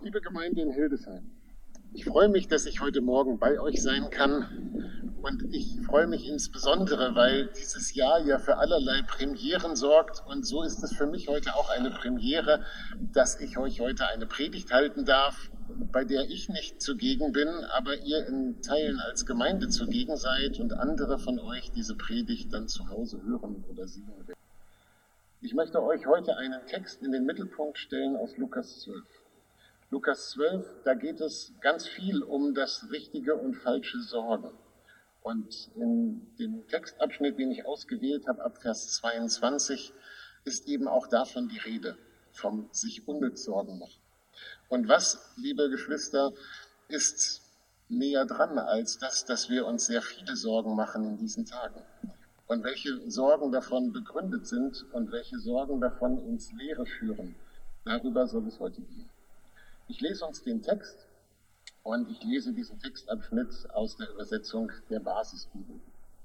Liebe Gemeinde in Hildesheim, ich freue mich, dass ich heute Morgen bei euch sein kann und ich freue mich insbesondere, weil dieses Jahr ja für allerlei Premieren sorgt und so ist es für mich heute auch eine Premiere, dass ich euch heute eine Predigt halten darf, bei der ich nicht zugegen bin, aber ihr in Teilen als Gemeinde zugegen seid und andere von euch diese Predigt dann zu Hause hören oder singen werden. Ich möchte euch heute einen Text in den Mittelpunkt stellen aus Lukas 12. Lukas 12, da geht es ganz viel um das richtige und falsche Sorgen. Und in dem Textabschnitt, den ich ausgewählt habe, ab Vers 22, ist eben auch davon die Rede, vom sich unnütz Sorgen machen. Und was, liebe Geschwister, ist näher dran als das, dass wir uns sehr viele Sorgen machen in diesen Tagen? Und welche Sorgen davon begründet sind und welche Sorgen davon ins Leere führen, darüber soll es heute gehen. Ich lese uns den Text und ich lese diesen Textabschnitt aus der Übersetzung der Basisbibel.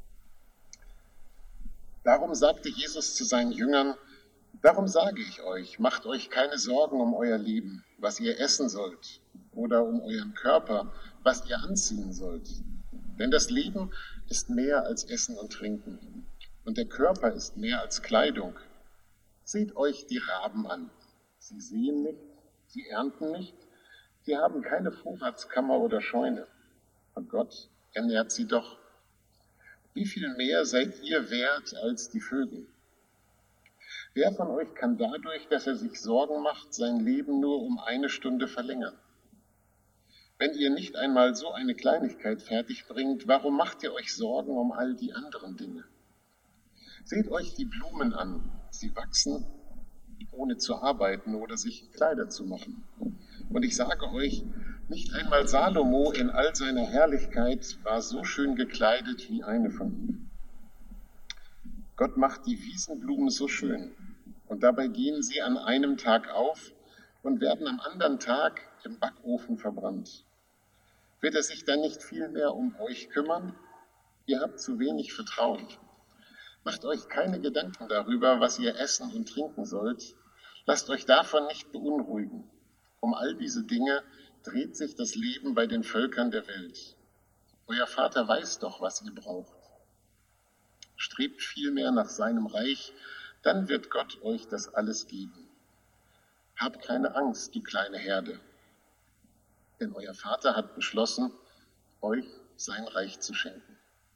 Darum sagte Jesus zu seinen Jüngern: Darum sage ich euch, macht euch keine Sorgen um euer Leben, was ihr essen sollt, oder um euren Körper, was ihr anziehen sollt. Denn das Leben ist mehr als Essen und Trinken, und der Körper ist mehr als Kleidung. Seht euch die Raben an. Sie säen nicht, sie ernten nicht, sie haben keine Vorratskammer oder Scheune. Und Gott ernährt sie doch. Wie viel mehr seid ihr wert als die Vögel? Wer von euch kann dadurch, dass er sich Sorgen macht, sein Leben nur um 1 Stunde verlängern? Wenn ihr nicht einmal so eine Kleinigkeit fertigbringt, warum macht ihr euch Sorgen um all die anderen Dinge? Seht euch die Blumen an. Sie wachsen, ohne zu arbeiten oder sich Kleider zu machen. Und ich sage euch, nicht einmal Salomo in all seiner Herrlichkeit war so schön gekleidet wie eine von ihnen. Gott macht die Wiesenblumen so schön, und dabei gehen sie an einem Tag auf und werden am anderen Tag im Backofen verbrannt. Wird er sich dann nicht viel mehr um euch kümmern? Ihr habt zu wenig Vertrauen. Macht euch keine Gedanken darüber, was ihr essen und trinken sollt. Lasst euch davon nicht beunruhigen. Um all diese Dinge dreht sich das Leben bei den Völkern der Welt. Euer Vater weiß doch, was ihr braucht. Strebt vielmehr nach seinem Reich, dann wird Gott euch das alles geben. Habt keine Angst, du kleine Herde, denn euer Vater hat beschlossen, euch sein Reich zu schenken.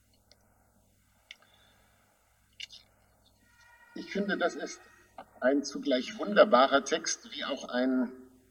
Ich finde, das ist ein zugleich wunderbarer Text, wie auch ein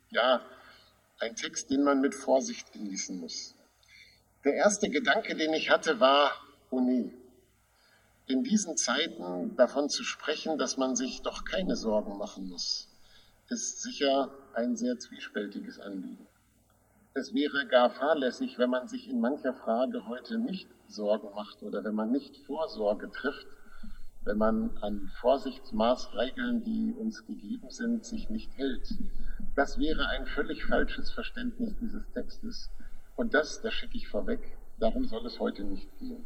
Text, den man mit Vorsicht genießen muss. Der erste Gedanke, den ich hatte, war: Oh nee, in diesen Zeiten davon zu sprechen, dass man sich doch keine Sorgen machen muss, ist sicher ein sehr zwiespältiges Anliegen. Es wäre gar fahrlässig, wenn man sich in mancher Frage heute nicht Sorgen macht oder wenn man nicht Vorsorge trifft, wenn man an Vorsichtsmaßregeln, die uns gegeben sind, sich nicht hält. Das wäre ein völlig falsches Verständnis dieses Textes. Und das schicke ich vorweg, darum soll es heute nicht gehen.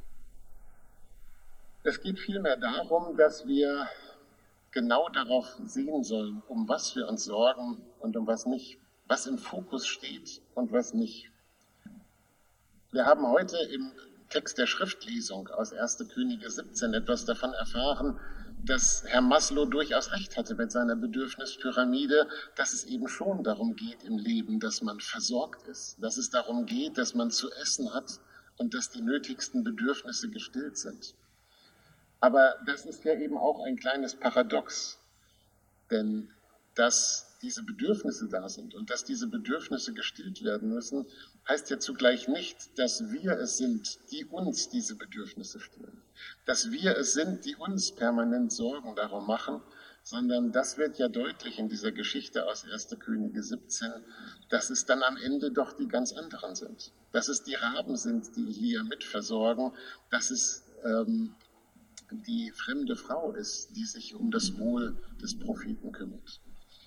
Es geht vielmehr darum, dass wir genau darauf sehen sollen, um was wir uns sorgen und um was nicht, was im Fokus steht und was nicht. Wir haben heute im Text der Schriftlesung aus 1. Könige 17 etwas davon erfahren, dass Herr Maslow durchaus recht hatte mit seiner Bedürfnispyramide, dass es eben schon darum geht im Leben, dass man versorgt ist, dass es darum geht, dass man zu essen hat und dass die nötigsten Bedürfnisse gestillt sind. Aber das ist ja eben auch ein kleines Paradox, denn dass diese Bedürfnisse da sind und dass diese Bedürfnisse gestillt werden müssen, heißt ja zugleich nicht, dass wir es sind, die uns diese Bedürfnisse stillen. Dass wir es sind, die uns permanent Sorgen darum machen, sondern das wird ja deutlich in dieser Geschichte aus 1. Könige 17, dass es dann am Ende doch die ganz anderen sind. Dass es die Raben sind, die Elia mitversorgen, dass es die fremde Frau ist, die sich um das Wohl des Propheten kümmert.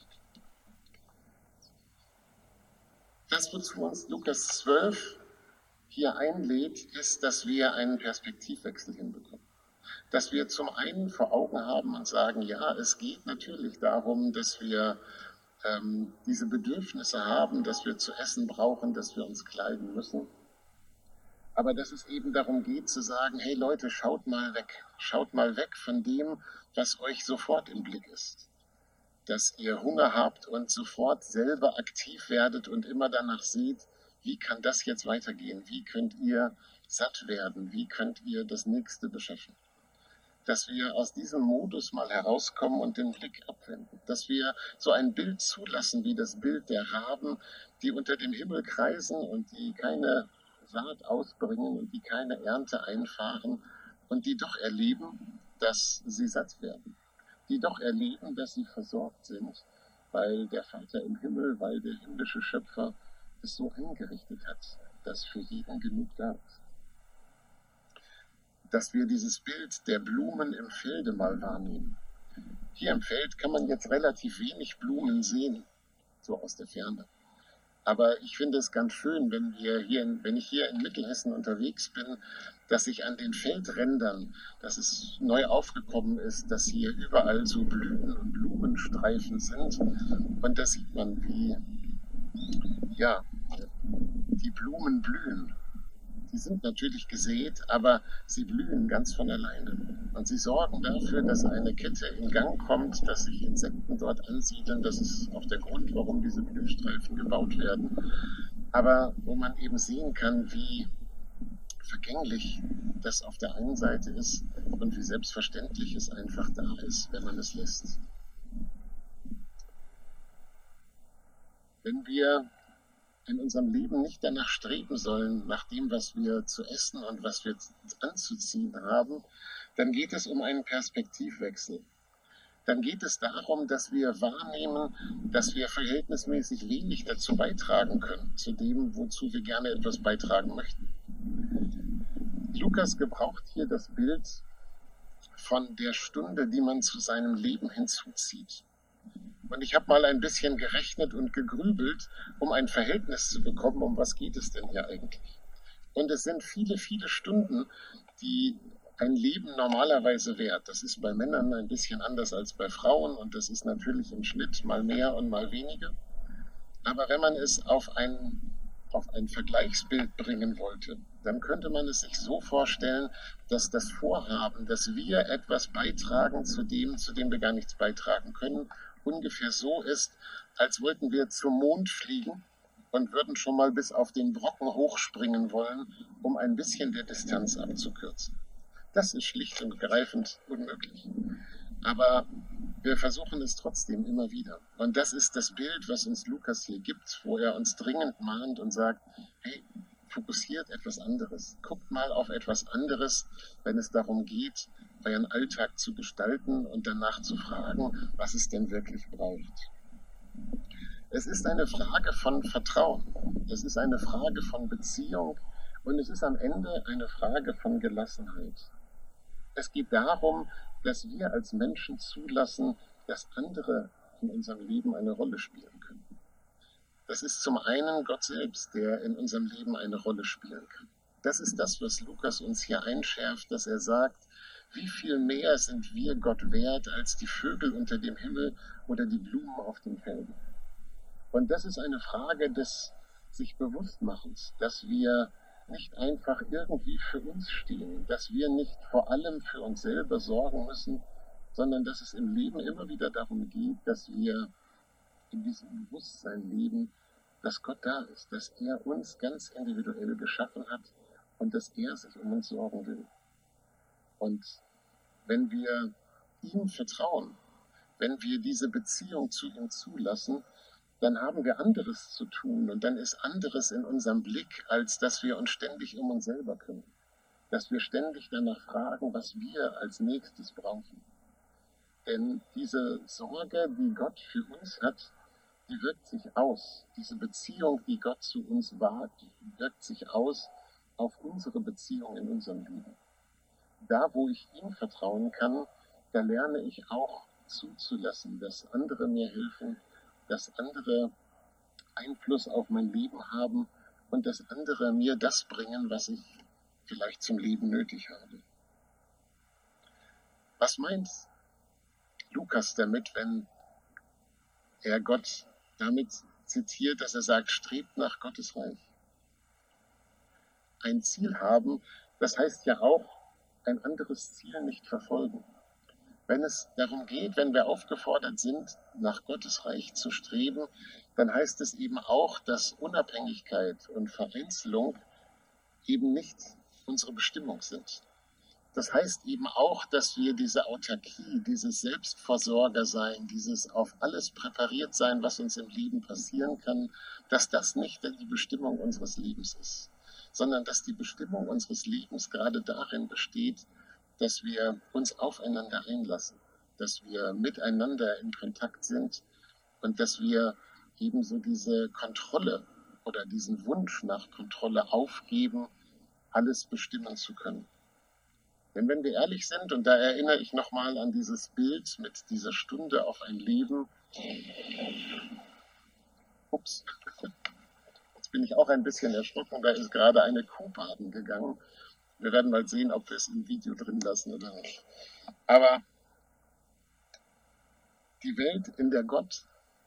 Das, wozu uns Lukas 12 hier einlädt, ist, dass wir einen Perspektivwechsel hinbekommen. Dass wir zum einen vor Augen haben und sagen, ja, es geht natürlich darum, dass wir diese Bedürfnisse haben, dass wir zu essen brauchen, dass wir uns kleiden müssen. Aber dass es eben darum geht zu sagen, hey Leute, schaut mal weg von dem, was euch sofort im Blick ist. Dass ihr Hunger habt und sofort selber aktiv werdet und immer danach seht, wie kann das jetzt weitergehen? Wie könnt ihr satt werden? Wie könnt ihr das Nächste beschaffen? Dass wir aus diesem Modus mal herauskommen und den Blick abwenden. Dass wir so ein Bild zulassen wie das Bild der Raben, die unter dem Himmel kreisen und die keine Saat ausbringen und die keine Ernte einfahren und die doch erleben, dass sie satt werden. Die doch erleben, dass sie versorgt sind, weil der Vater im Himmel, weil der himmlische Schöpfer es so eingerichtet hat, dass für jeden genug da ist. Dass wir dieses Bild der Blumen im Felde mal wahrnehmen. Hier im Feld kann man jetzt relativ wenig Blumen sehen, so aus der Ferne. Aber ich finde es ganz schön, wenn ich hier in Mittelhessen unterwegs bin, dass ich an den Feldrändern, dass es neu aufgekommen ist, dass hier überall so Blüten und Blumenstreifen sind. Und da sieht man, wie die Blumen blühen. Die sind natürlich gesät, aber sie blühen ganz von alleine. Und sie sorgen dafür, dass eine Kette in Gang kommt, dass sich Insekten dort ansiedeln. Das ist auch der Grund, warum diese Blühstreifen gebaut werden. Aber wo man eben sehen kann, wie vergänglich das auf der einen Seite ist und wie selbstverständlich es einfach da ist, wenn man es lässt. Wenn wir in unserem Leben nicht danach streben sollen, nach dem, was wir zu essen und was wir anzuziehen haben, dann geht es um einen Perspektivwechsel. Dann geht es darum, dass wir wahrnehmen, dass wir verhältnismäßig wenig dazu beitragen können, zu dem, wozu wir gerne etwas beitragen möchten. Lukas gebraucht hier das Bild von der Stunde, die man zu seinem Leben hinzuzieht. Und ich habe mal ein bisschen gerechnet und gegrübelt, um ein Verhältnis zu bekommen, um was geht es denn hier eigentlich. Und es sind viele, viele Stunden, die ein Leben normalerweise währt. Das ist bei Männern ein bisschen anders als bei Frauen und das ist natürlich im Schnitt mal mehr und mal weniger. Aber wenn man es auf ein Vergleichsbild bringen wollte, dann könnte man es sich so vorstellen, dass das Vorhaben, dass wir etwas beitragen zu dem wir gar nichts beitragen können, ungefähr so ist, als wollten wir zum Mond fliegen und würden schon mal bis auf den Brocken hochspringen wollen, um ein bisschen der Distanz abzukürzen. Das ist schlicht und ergreifend unmöglich. Aber wir versuchen es trotzdem immer wieder. Und das ist das Bild, was uns Lukas hier gibt, wo er uns dringend mahnt und sagt, hey, fokussiert etwas anderes. Guckt mal auf etwas anderes, wenn es darum geht, euren Alltag zu gestalten und danach zu fragen, was es denn wirklich braucht. Es ist eine Frage von Vertrauen. Es ist eine Frage von Beziehung und es ist am Ende eine Frage von Gelassenheit. Es geht darum, dass wir als Menschen zulassen, dass andere in unserem Leben eine Rolle spielen können. Das ist zum einen Gott selbst, der in unserem Leben eine Rolle spielen kann. Das ist das, was Lukas uns hier einschärft, dass er sagt, wie viel mehr sind wir Gott wert als die Vögel unter dem Himmel oder die Blumen auf dem Felde. Und das ist eine Frage des sich Bewusstmachens, dass wir nicht einfach irgendwie für uns stehen, dass wir nicht vor allem für uns selber sorgen müssen, sondern dass es im Leben immer wieder darum geht, dass wir in diesem Bewusstsein leben, dass Gott da ist, dass er uns ganz individuell geschaffen hat und dass er sich um uns sorgen will. Und wenn wir ihm vertrauen, wenn wir diese Beziehung zu ihm zulassen, dann haben wir anderes zu tun und dann ist anderes in unserem Blick, als dass wir uns ständig um uns selber kümmern. Dass wir ständig danach fragen, was wir als nächstes brauchen. Denn diese Sorge, die Gott für uns hat, die wirkt sich aus. Diese Beziehung, die Gott zu uns wagt, wirkt sich aus auf unsere Beziehung in unserem Leben. Da, wo ich ihm vertrauen kann, da lerne ich auch zuzulassen, dass andere mir helfen, dass andere Einfluss auf mein Leben haben und dass andere mir das bringen, was ich vielleicht zum Leben nötig habe. Was meint Lukas damit, wenn er Gott damit zitiert, dass er sagt, strebt nach Gottes Reich. Ein Ziel haben, das heißt ja auch, ein anderes Ziel nicht verfolgen. Wenn es darum geht, wenn wir aufgefordert sind, nach Gottes Reich zu streben, dann heißt es eben auch, dass Unabhängigkeit und Vereinzelung eben nicht unsere Bestimmung sind. Das heißt eben auch, dass wir diese Autarkie, dieses Selbstversorgersein, dieses auf alles präpariert sein, was uns im Leben passieren kann, dass das nicht die Bestimmung unseres Lebens ist, sondern dass die Bestimmung unseres Lebens gerade darin besteht, dass wir uns aufeinander einlassen, dass wir miteinander in Kontakt sind und dass wir ebenso diese Kontrolle oder diesen Wunsch nach Kontrolle aufgeben, alles bestimmen zu können. Denn wenn wir ehrlich sind, und da erinnere ich nochmal an dieses Bild mit dieser Stunde auf ein Leben, ups, jetzt bin ich auch ein bisschen erschrocken, da ist gerade eine Kuh baden gegangen. Wir werden mal sehen, ob wir es im Video drin lassen oder nicht. Aber die Welt, in der Gott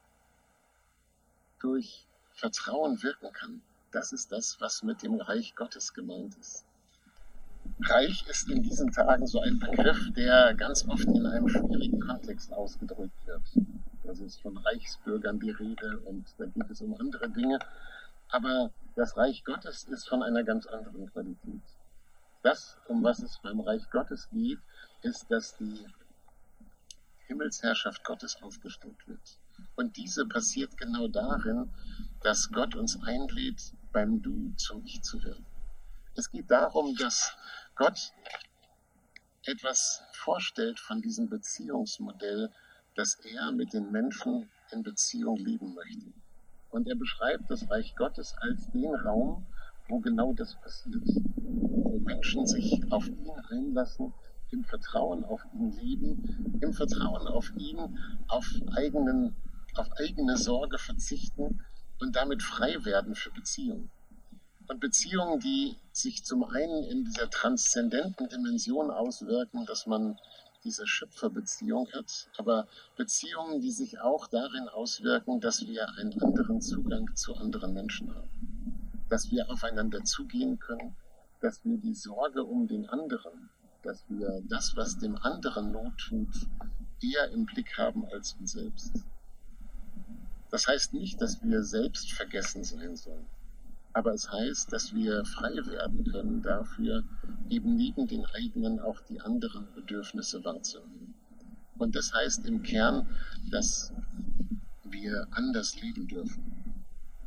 durch Vertrauen wirken kann, das ist das, was mit dem Reich Gottes gemeint ist. Reich ist in diesen Tagen so ein Begriff, der ganz oft in einem schwierigen Kontext ausgedrückt wird. Also ist von Reichsbürgern die Rede und da geht es um andere Dinge. Aber das Reich Gottes ist von einer ganz anderen Qualität. Das, um was es beim Reich Gottes geht, ist, dass die Himmelsherrschaft Gottes aufgestellt wird. Und diese passiert genau darin, dass Gott uns einlädt, beim Du zum Ich zu werden. Es geht darum, dass Gott etwas vorstellt von diesem Beziehungsmodell, das er mit den Menschen in Beziehung leben möchte. Und er beschreibt das Reich Gottes als den Raum, wo genau das passiert. Wo Menschen sich auf ihn einlassen, im Vertrauen auf ihn leben, im Vertrauen auf ihn, auf eigene Sorge verzichten und damit frei werden für Beziehungen. Und Beziehungen, die sich zum einen in dieser transzendenten Dimension auswirken, dass man diese Schöpferbeziehung hat, aber Beziehungen, die sich auch darin auswirken, dass wir einen anderen Zugang zu anderen Menschen haben, dass wir aufeinander zugehen können, dass wir die Sorge um den anderen, dass wir das, was dem anderen Not tut, eher im Blick haben als uns selbst. Das heißt nicht, dass wir selbst vergessen sein sollen. Aber es heißt, dass wir frei werden können dafür, eben neben den eigenen auch die anderen Bedürfnisse wahrzunehmen. Und das heißt im Kern, dass wir anders leben dürfen.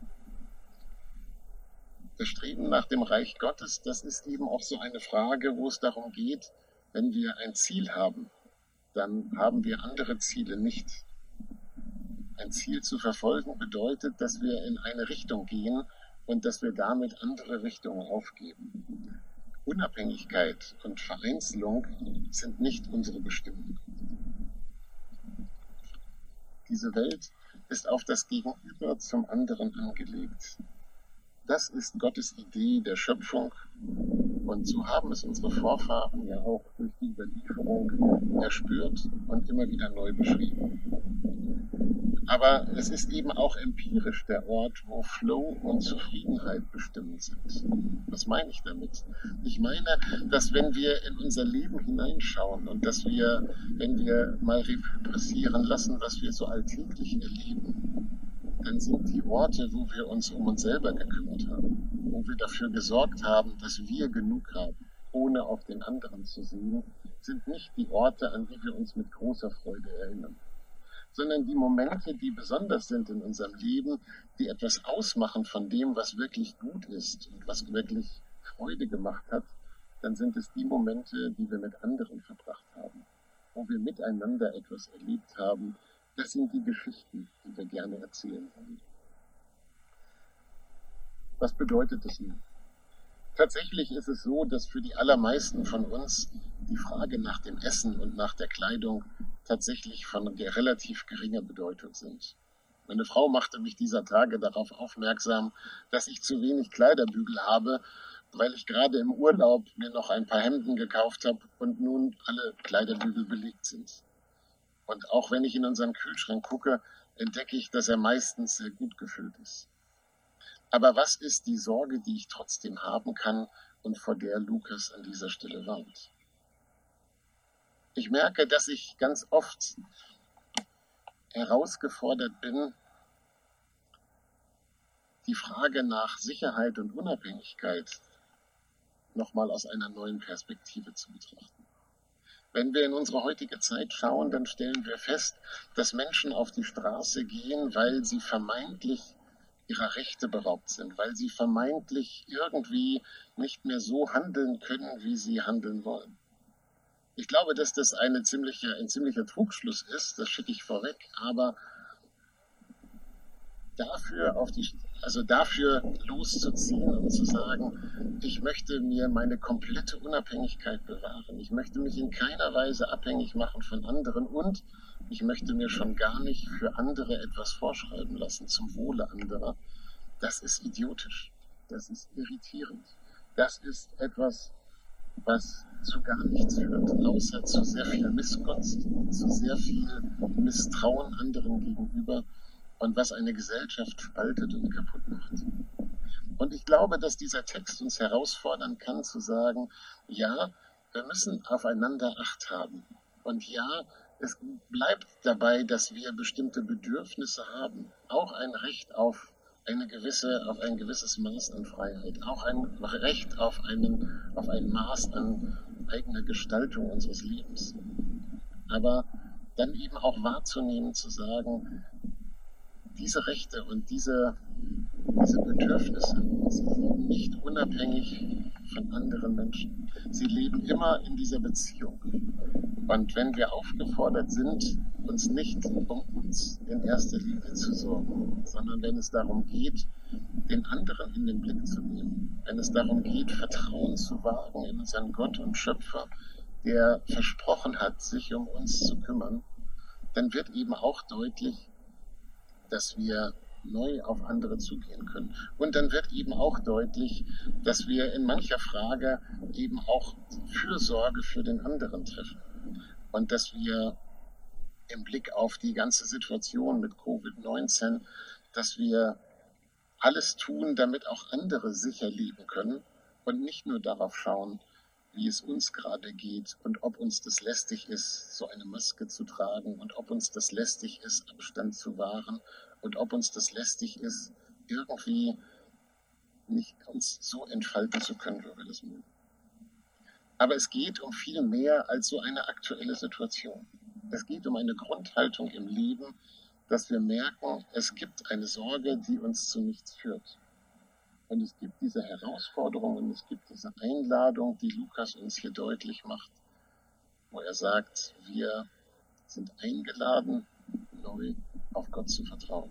Das Streben nach dem Reich Gottes, das ist eben auch so eine Frage, wo es darum geht, wenn wir ein Ziel haben, dann haben wir andere Ziele nicht. Ein Ziel zu verfolgen bedeutet, dass wir in eine Richtung gehen, und dass wir damit andere Richtungen aufgeben. Unabhängigkeit und Vereinzelung sind nicht unsere Bestimmung. Diese Welt ist auf das Gegenüber zum anderen angelegt. Das ist Gottes Idee der Schöpfung und so haben es unsere Vorfahren ja auch durch die Überlieferung erspürt und immer wieder neu beschrieben. Aber es ist eben auch empirisch der Ort, wo Flow und Zufriedenheit bestimmt sind. Was meine ich damit? Ich meine, dass wenn wir in unser Leben hineinschauen und dass wir, wenn wir mal Revue passieren lassen, was wir so alltäglich erleben, dann sind die Orte, wo wir uns um uns selber gekümmert haben, wo wir dafür gesorgt haben, dass wir genug haben, ohne auf den anderen zu sehen, sind nicht die Orte, an die wir uns mit großer Freude erinnern, sondern die Momente, die besonders sind in unserem Leben, die etwas ausmachen von dem, was wirklich gut ist und was wirklich Freude gemacht hat, dann sind es die Momente, die wir mit anderen verbracht haben, wo wir miteinander etwas erlebt haben. Das sind die Geschichten, die wir gerne erzählen wollen. Was bedeutet das nun? Tatsächlich ist es so, dass für die allermeisten von uns die Frage nach dem Essen und nach der Kleidung tatsächlich von relativ geringer Bedeutung sind. Meine Frau machte mich dieser Tage darauf aufmerksam, dass ich zu wenig Kleiderbügel habe, weil ich gerade im Urlaub mir noch ein paar Hemden gekauft habe und nun alle Kleiderbügel belegt sind. Und auch wenn ich in unseren Kühlschrank gucke, entdecke ich, dass er meistens sehr gut gefüllt ist. Aber was ist die Sorge, die ich trotzdem haben kann und vor der Lukas an dieser Stelle warnt? Ich merke, dass ich ganz oft herausgefordert bin, die Frage nach Sicherheit und Unabhängigkeit nochmal aus einer neuen Perspektive zu betrachten. Wenn wir in unsere heutige Zeit schauen, dann stellen wir fest, dass Menschen auf die Straße gehen, weil sie vermeintlich ihrer Rechte beraubt sind, weil sie vermeintlich irgendwie nicht mehr so handeln können, wie sie handeln wollen. Ich glaube, dass das ein ziemlicher Trugschluss ist, das schicke ich vorweg, aber dafür loszuziehen und zu sagen, ich möchte mir meine komplette Unabhängigkeit bewahren. Ich möchte mich in keiner Weise abhängig machen von anderen und ich möchte mir schon gar nicht für andere etwas vorschreiben lassen zum Wohle anderer. Das ist idiotisch. Das ist irritierend. Das ist etwas, was zu gar nichts führt, außer zu sehr viel Missgunst, zu sehr viel Misstrauen anderen gegenüber und was eine Gesellschaft spaltet und kaputt macht. Und ich glaube, dass dieser Text uns herausfordern kann, zu sagen, ja, wir müssen aufeinander Acht haben. Und ja, es bleibt dabei, dass wir bestimmte Bedürfnisse haben, auch ein Recht auf ein gewisses Maß an Freiheit, auch ein Recht auf ein Maß an eigener Gestaltung unseres Lebens. Aber dann eben auch wahrzunehmen, zu sagen, diese Rechte und diese Bedürfnisse, sie leben nicht unabhängig von anderen Menschen. Sie leben immer in dieser Beziehung. Und wenn wir aufgefordert sind, uns nicht um uns in erster Linie zu sorgen, sondern wenn es darum geht, den anderen in den Blick zu nehmen, wenn es darum geht, Vertrauen zu wagen in unseren Gott und Schöpfer, der versprochen hat, sich um uns zu kümmern, dann wird eben auch deutlich, dass wir neu auf andere zugehen können. Und dann wird eben auch deutlich, dass wir in mancher Frage eben auch Fürsorge für den anderen treffen. Und dass wir im Blick auf die ganze Situation mit Covid-19, dass wir alles tun, damit auch andere sicher leben können und nicht nur darauf schauen, wie es uns gerade geht und ob uns das lästig ist, so eine Maske zu tragen und ob uns das lästig ist, Abstand zu wahren und ob uns das lästig ist, irgendwie nicht uns so entfalten zu können, wie wir das mögen. Aber es geht um viel mehr als so eine aktuelle Situation. Es geht um eine Grundhaltung im Leben, dass wir merken, es gibt eine Sorge, die uns zu nichts führt. Und es gibt diese Herausforderung und es gibt diese Einladung, die Lukas uns hier deutlich macht, wo er sagt, wir sind eingeladen, neu auf Gott zu vertrauen.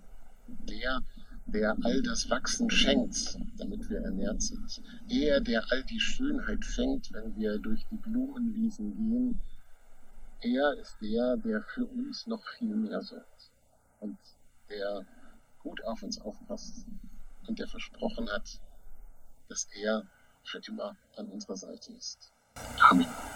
Der all das Wachsen schenkt, damit wir ernährt sind. Er, der all die Schönheit schenkt, wenn wir durch die Blumenwiesen gehen. Er ist der für uns noch viel mehr sorgt und der gut auf uns aufpasst und der versprochen hat, dass er für immer an unserer Seite ist. Amen.